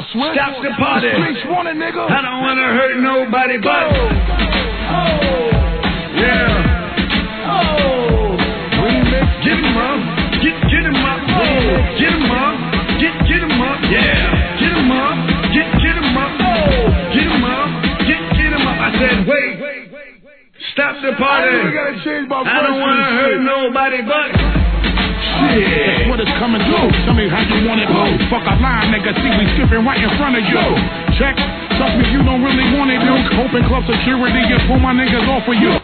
Stop the party. Streets want it, nigga. I don't wanna hurt nobody but. Yeah. Get him up. Get him up. Get him up. Get him up. Yeah. Get him up. Get him up. Get him up. Get him up. I said, wait. Stop the party. I don't wanna hurt nobody but. That's what it's coming to. Tell me how you want it, boo. Fuck a line, nigga. See, we skipping right in front of you. Check. Trust me, you don't really want it, dude. Open club security and pull my niggas off of you.